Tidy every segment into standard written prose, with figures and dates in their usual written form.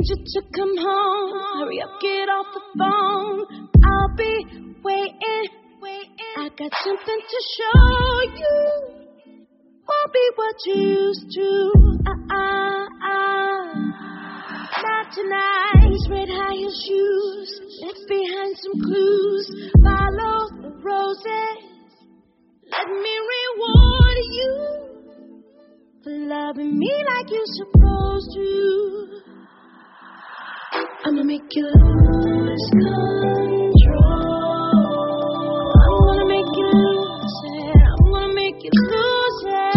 need you to come home. Hurry up, get off the phone. I'll be waiting. I got something to show you. Won't be what you used to. Not tonight. These red high heel shoes left behind some clues. Follow the roses. Let me reward you for loving me like you're supposed to. I'ma make you lose control. I'm gonna make you lose it. I'm gonna make you lose it.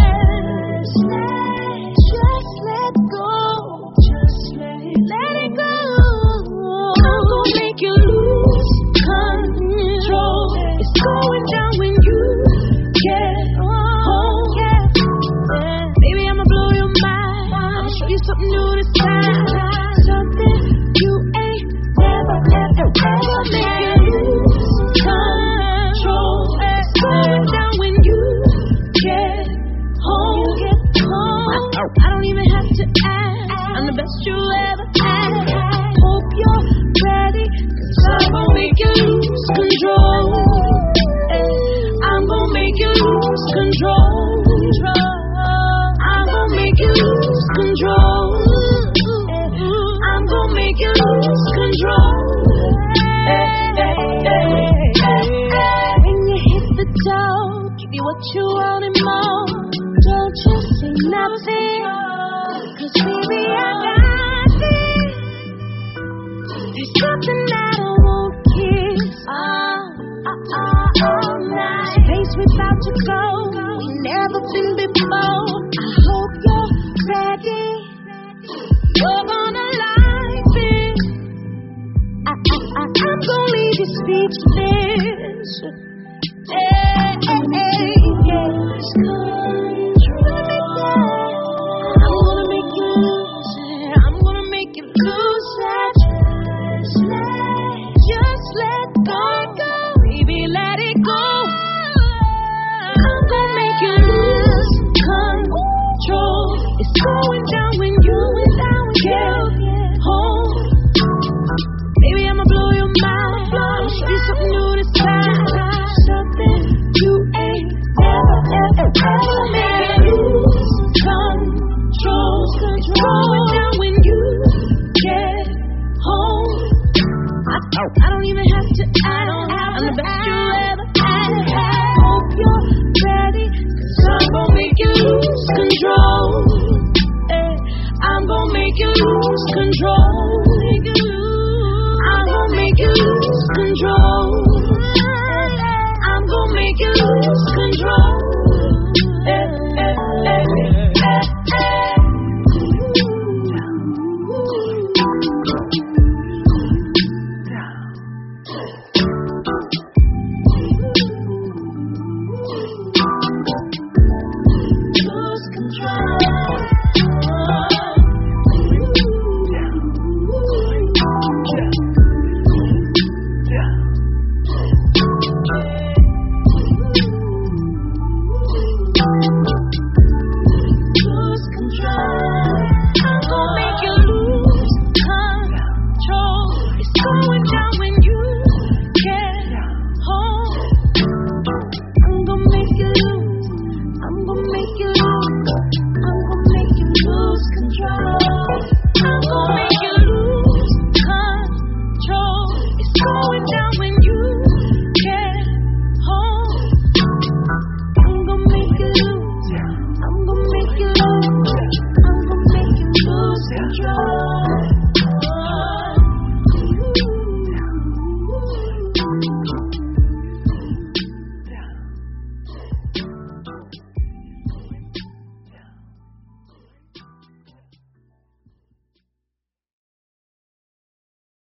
Just let go. Just let it go. I'm gonna make you lose control. It's going down when you get home. Baby, I'ma blow your mind. I'ma show you something new this time. Something you ain't never make you lose control. It's going down when you get home. I don't even have to ask. I'm the best you ever had. Hope you're ready, 'cause I'm gonna make you lose control. I'm gonna make you lose control. I'm gonna make you lose control. I'm gonna make you lose control. When you hit the door, give you what you want and more. Don't just say nothing, 'cause baby I got this. There's something that I won't kiss all night. Space we about to go, we never been before. I hope you're ready. You're gonna like it. I'm gonna leave you speechless. Hey, hey, hey, yeah.